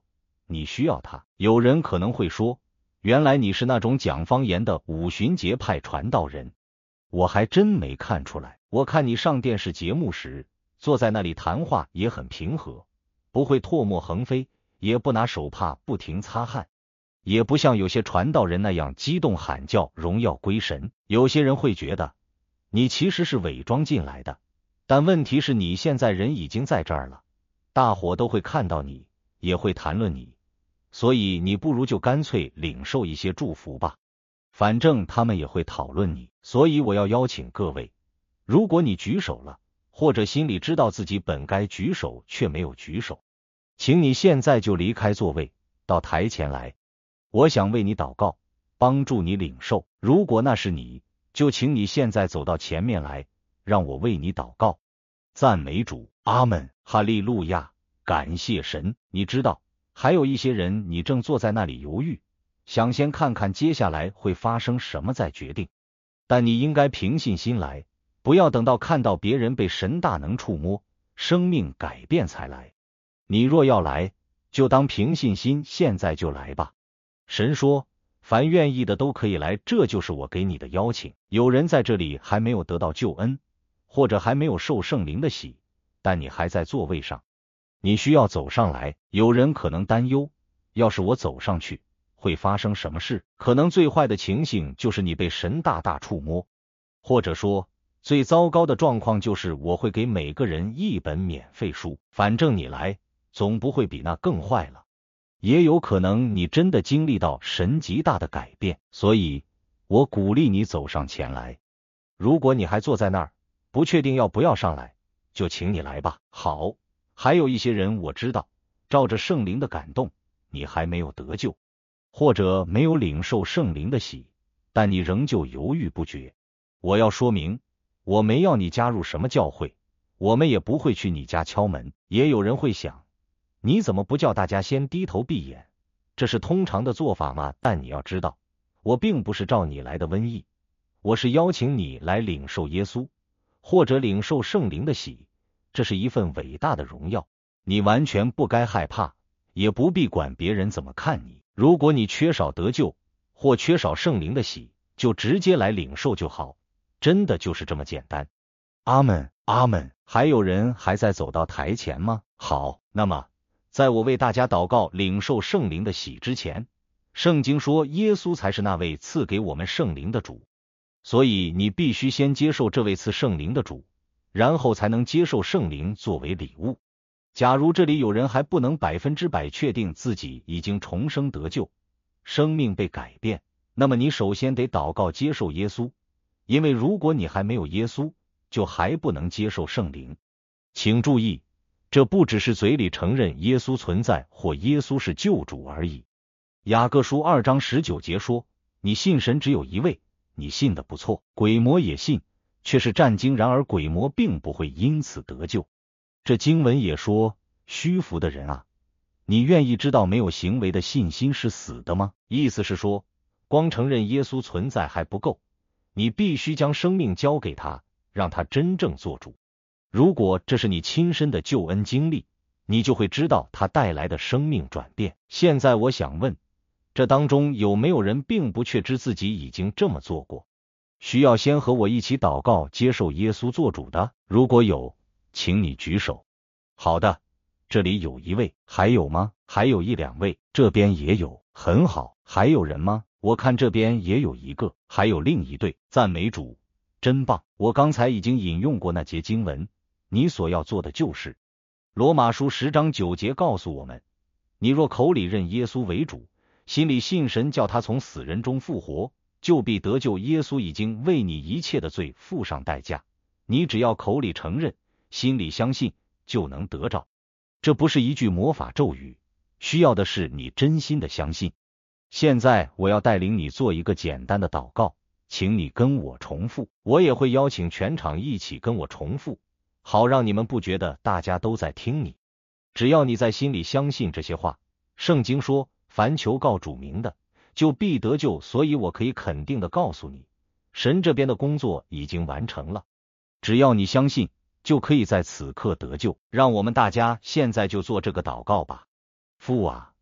你需要它。有人可能会说，原来你是那种讲方言的五旬节派传道人，我还真没看出来。我看你上电视节目时，坐在那里谈话也很平和，不会唾沫横飞，也不拿手帕不停擦汗，也不像有些传道人那样激动喊叫荣耀归神。有些人会觉得你其实是伪装进来的，但问题是你现在人已经在这儿了，大伙都会看到你，也会谈论你，所以你不如就干脆领受一些祝福吧，反正他们也会讨论你。所以我要邀请各位，如果你举手了，或者心里知道自己本该举手却没有举手，请你现在就离开座位，到台前来，我想为你祷告，帮助你领受。如果那是你，就请你现在走到前面来，让我为你祷告。赞美主，阿们，哈利路亚，感谢神。你知道，还有一些人你正坐在那里犹豫，想先看看接下来会发生什么再决定，但你应该凭信心来，不要等到看到别人被神大能触摸，生命改变才来。你若要来，就当凭信心现在就来吧。神说，凡愿意的都可以来，这就是我给你的邀请。有人在这里还没有得到救恩，或者还没有受圣灵的洗，但你还在座位上，你需要走上来。有人可能担忧，要是我走上去，会发生什么事？可能最坏的情形就是你被神大大触摸，或者说最糟糕的状况就是我会给每个人一本免费书。反正你来，总不会比那更坏了。也有可能你真的经历到神极大的改变，所以我鼓励你走上前来。如果你还坐在那儿，不确定要不要上来，就请你来吧。好，还有一些人我知道，照着圣灵的感动，你还没有得救，或者没有领受圣灵的洗，但你仍旧犹豫不决。我要说明，我没要你加入什么教会，我们也不会去你家敲门。也有人会想，你怎么不叫大家先低头闭眼？这是通常的做法吗？但你要知道，我并不是召你来的瘟疫，我是邀请你来领受耶稣，或者领受圣灵的洗。这是一份伟大的荣耀，你完全不该害怕，也不必管别人怎么看你。如果你缺少得救，或缺少圣灵的洗，就直接来领受就好，真的就是这么简单。阿们，阿们。还有人还在走到台前吗？好，那么在我为大家祷告领受圣灵的洗之前，圣经说耶稣才是那位赐给我们圣灵的主，所以你必须先接受这位赐圣灵的主，然后才能接受圣灵作为礼物。假如这里有人还不能100%确定自己已经重生得救，生命被改变，那么你首先得祷告接受耶稣，因为如果你还没有耶稣，就还不能接受圣灵。请注意，这不只是嘴里承认耶稣存在或耶稣是救主而已。雅各书2章19节说，你信神只有一位，你信的不错，鬼魔也信，却是战惊，然而鬼魔并不会因此得救。这经文也说，虚浮的人啊，你愿意知道没有行为的信心是死的吗？意思是说，光承认耶稣存在还不够，你必须将生命交给他，让他真正做主。如果这是你亲身的救恩经历，你就会知道他带来的生命转变。现在我想问，这当中有没有人并不确知自己已经这么做过，需要先和我一起祷告接受耶稣做主的？如果有，请你举手。好的，这里有一位。还有吗？还有1、2位。这边也有。很好。还有人吗？我看这边也有一个。还有另一对。赞美主，真棒。我刚才已经引用过那节经文，你所要做的就是罗马书10章9节告诉我们，你若口里认耶稣为主，心里信神叫他从死人中复活，就必得救。耶稣已经为你一切的罪付上代价，你只要口里承认，心里相信，就能得着。这不是一句魔法咒语，需要的是你真心的相信。现在我要带领你做一个简单的祷告，请你跟我重复，我也会邀请全场一起跟我重复，好让你们不觉得大家都在听你。只要你在心里相信这些话，圣经说凡求告主名的，就必得救。所以我可以肯定的告诉你，神这边的工作已经完成了，只要你相信，就可以在此刻得救。让我们大家现在就做这个祷告吧。父啊，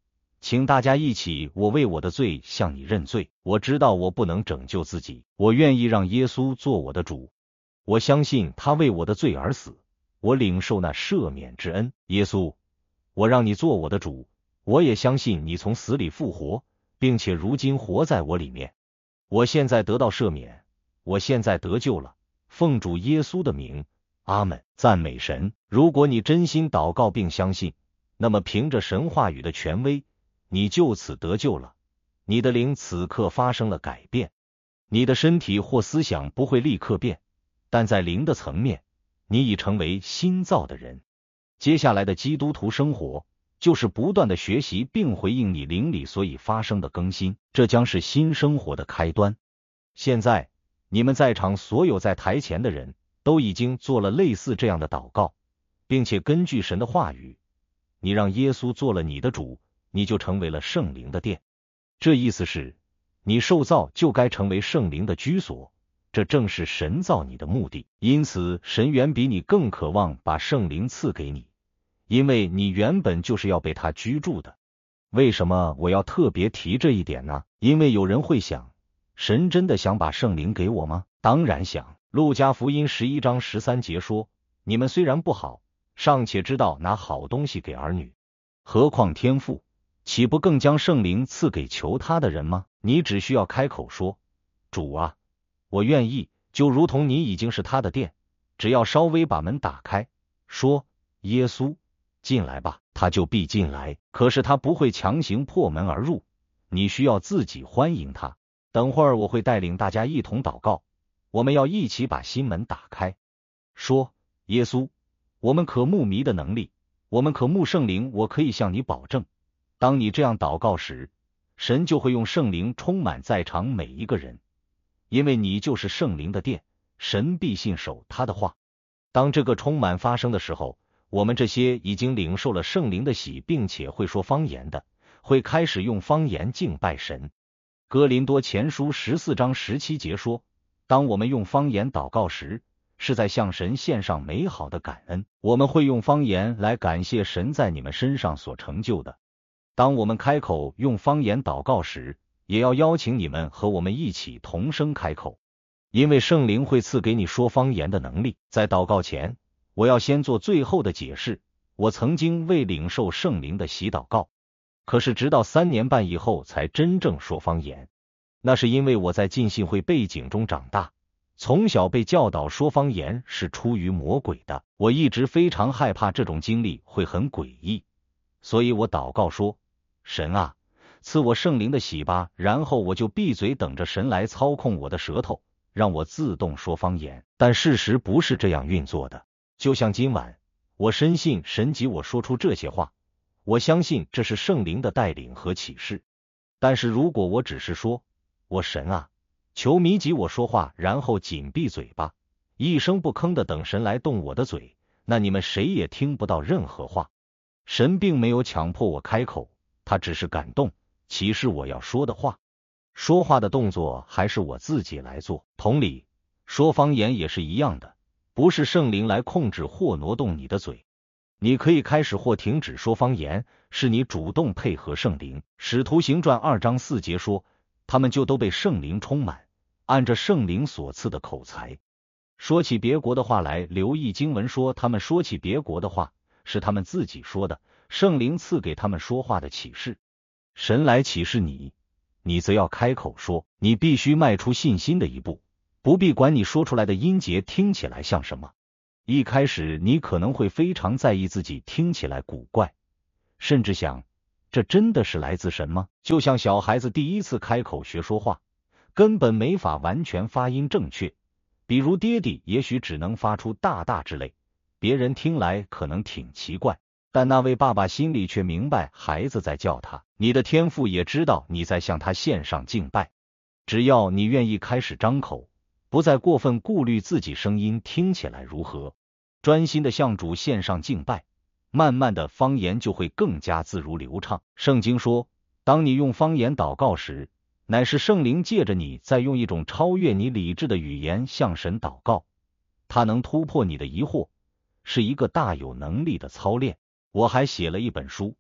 请大家一起，我为我的罪向你认罪。我知道我不能拯救自己，我愿意让耶稣做我的主。我相信他为我的罪而死，我领受那赦免之恩。耶稣，我让你做我的主，我也相信你从死里复活，并且如今活在我里面。我现在得到赦免，我现在得救了。奉主耶稣的名，阿们。赞美神。如果你真心祷告并相信，那么凭着神话语的权威，你就此得救了。你的灵此刻发生了改变，你的身体或思想不会立刻变，但在灵的层面，你已成为新造的人。接下来的基督徒生活就是不断的学习并回应你灵里所以发生的更新，这将是新生活的开端。现在你们在场所有在台前的人都已经做了类似这样的祷告，并且根据神的话语，你让耶稣做了你的主，你就成为了圣灵的殿。这意思是你受造就该成为圣灵的居所，这正是神造你的目的。因此神远比你更渴望把圣灵赐给你，因为你原本就是要被他居住的。为什么我要特别提这一点呢？因为有人会想，神真的想把圣灵给我吗？当然想。路加福音11章13节说，你们虽然不好，尚且知道拿好东西给儿女，何况天父岂不更将圣灵赐给求他的人吗？你只需要开口说，主啊，我愿意，就如同你已经是他的殿，只要稍微把门打开，说耶稣进来吧，他就必进来。可是他不会强行破门而入，你需要自己欢迎他。等会儿我会带领大家一同祷告，我们要一起把心门打开，说耶稣，我们渴慕祢的能力，我们渴慕圣灵。我可以向你保证，当你这样祷告时，神就会用圣灵充满在场每一个人，因为你就是圣灵的殿，神必信守他的话。当这个充满发生的时候，我们这些已经领受了圣灵的喜并且会说方言的，会开始用方言敬拜神。哥林多前书14章17节说，当我们用方言祷告时，是在向神献上美好的感恩。我们会用方言来感谢神在你们身上所成就的。当我们开口用方言祷告时，也要邀请你们和我们一起同声开口，因为圣灵会赐给你说方言的能力。在祷告前，我要先做最后的解释。我曾经为领受圣灵的洗祷告，可是直到3年半以后才真正说方言。那是因为我在浸信会背景中长大，从小被教导说方言是出于魔鬼的。我一直非常害怕这种经历会很诡异，所以我祷告说，神啊，赐我圣灵的洗吧，然后我就闭嘴等着神来操控我的舌头，让我自动说方言。但事实不是这样运作的。就像今晚，我深信神急我说出这些话，我相信这是圣灵的带领和启示。但是如果我只是说，我神啊，求祢急我说话，然后紧闭嘴巴，一声不吭的等神来动我的嘴，那你们谁也听不到任何话。神并没有强迫我开口，他只是感动启示我要说的话，说话的动作还是我自己来做。同理，说方言也是一样的，不是圣灵来控制或挪动你的嘴。你可以开始或停止说方言，是你主动配合圣灵。使徒行传2章4节说，他们就都被圣灵充满，按着圣灵所赐的口才说起别国的话来。留意经文说，他们说起别国的话是他们自己说的，圣灵赐给他们说话的启示。神来启示你，你则要开口说。你必须迈出信心的一步，不必管你说出来的音节听起来像什么。一开始你可能会非常在意自己听起来古怪，甚至想，这真的是来自神吗？就像小孩子第一次开口学说话，根本没法完全发音正确，比如爹地也许只能发出大大之类，别人听来可能挺奇怪，但那位爸爸心里却明白孩子在叫他。你的天父也知道你在向他献上敬拜，只要你愿意开始张口，不再过分顾虑自己声音听起来如何，专心的向主献上敬拜，慢慢的方言就会更加自如流畅。圣经说，当你用方言祷告时，乃是圣灵借着你在用一种超越你理智的语言向神祷告，它能突破你的疑惑，是一个大有能力的操练。我还写了一本书，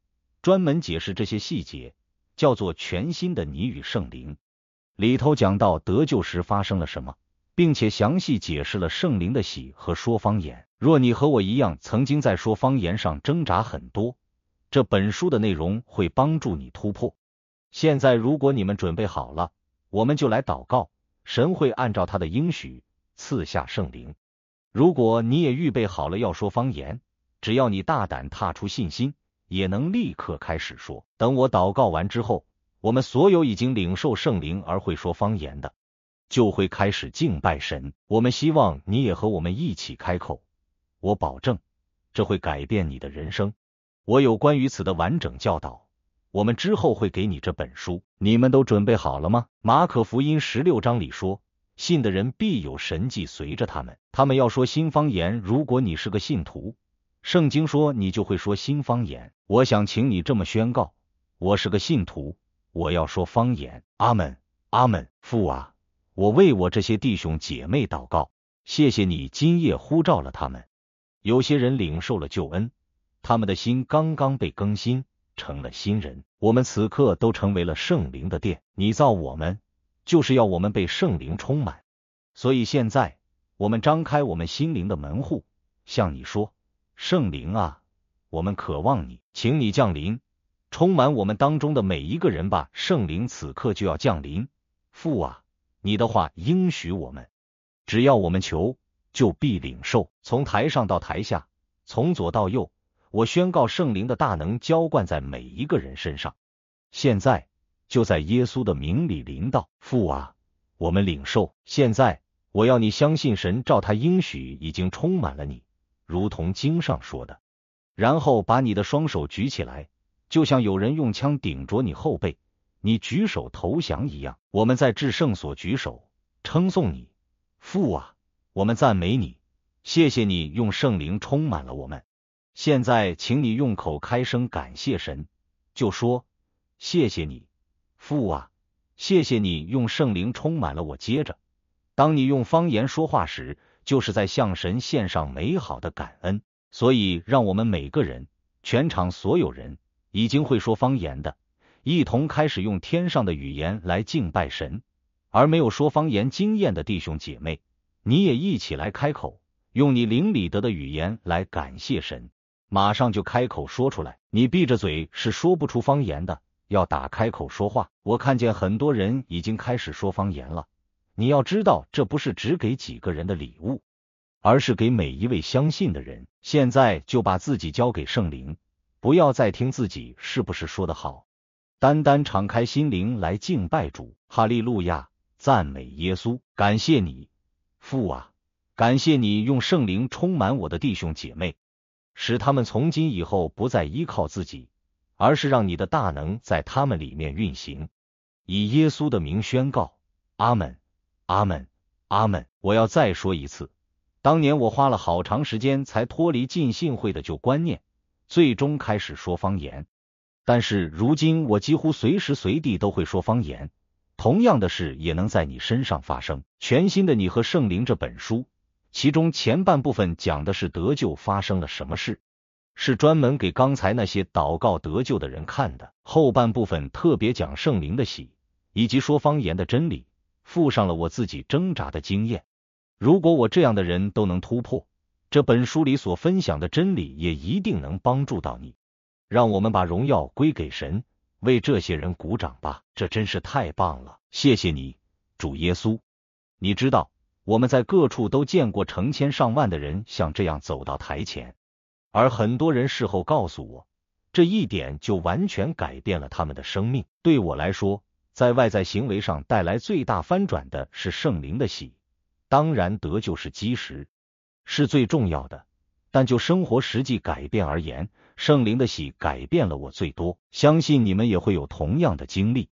专门解释这些细节，叫做全新的你与圣灵。里头讲到得救时发生了什么，并且详细解释了圣灵的喜和说方言。若你和我一样曾经在说方言上挣扎很多，这本书的内容会帮助你突破。现在如果你们准备好了，我们就来祷告，神会按照他的应许赐下圣灵。如果你也预备好了要说方言，只要你大胆踏出信心，也能立刻开始说。等我祷告完之后，我们所有已经领受圣灵而会说方言的，就会开始敬拜神。我们希望你也和我们一起开口，我保证这会改变你的人生。我有关于此的完整教导，我们之后会给你这本书。你们都准备好了吗？马可福音16章里说，信的人必有神迹随着他们，他们要说新方言。如果你是个信徒，圣经说你就会说新方言。我想请你这么宣告，我是个信徒，我要说方言。阿们，阿们。父啊，我为我这些弟兄姐妹祷告，谢谢你今夜呼召了他们。有些人领受了救恩，他们的心刚刚被更新，成了新人。我们此刻都成为了圣灵的殿，你造我们，就是要我们被圣灵充满。所以现在，我们张开我们心灵的门户，向你说，圣灵啊，我们渴望你，请你降临，充满我们当中的每一个人吧。圣灵此刻就要降临。父啊，你的话应许我们，只要我们求，就必领受。从台上到台下，从左到右，我宣告圣灵的大能浇灌在每一个人身上。现在就在耶稣的名里临到。父啊，我们领受。现在我要你相信神照他应许已经充满了你，如同经上说的。然后把你的双手举起来，就像有人用枪顶着你后背，你举手投降一样。我们在至圣所举手，称颂你。父啊，我们赞美你，谢谢你用圣灵充满了我们。现在请你用口开声感谢神，就说，谢谢你，父啊，谢谢你用圣灵充满了我。接着，当你用方言说话时，就是在向神献上美好的感恩。所以让我们每个人，全场所有人，已经会说方言的，一同开始用天上的语言来敬拜神。而没有说方言经验的弟兄姐妹，你也一起来开口，用你灵里得的语言来感谢神。马上就开口说出来，你闭着嘴是说不出方言的，要打开口说话。我看见很多人已经开始说方言了，你要知道，这不是只给几个人的礼物，而是给每一位相信的人。现在就把自己交给圣灵，不要再听自己是不是说得好，单单敞开心灵来敬拜主。哈利路亚，赞美耶稣。感谢你，父啊，感谢你用圣灵充满我的弟兄姐妹，使他们从今以后不再依靠自己，而是让你的大能在他们里面运行。以耶稣的名宣告，阿们，阿们，阿们。我要再说一次，当年我花了好长时间才脱离浸信会的旧观念，最终开始说方言。但是如今我几乎随时随地都会说方言，同样的事也能在你身上发生。全新的你和圣灵这本书，其中前半部分讲的是得救发生了什么事，是专门给刚才那些祷告得救的人看的。后半部分特别讲圣灵的喜，以及说方言的真理，附上了我自己挣扎的经验。如果我这样的人都能突破，这本书里所分享的真理也一定能帮助到你。让我们把荣耀归给神，为这些人鼓掌吧，这真是太棒了。谢谢你，主耶稣。你知道，我们在各处都见过成千上万的人像这样走到台前，而很多人事后告诉我，这一点就完全改变了他们的生命。对我来说，在外在行为上带来最大翻转的是圣灵的喜，当然得救是基石，是最重要的，但就生活实际改变而言，圣灵的喜改变了我最多。相信你们也会有同样的经历。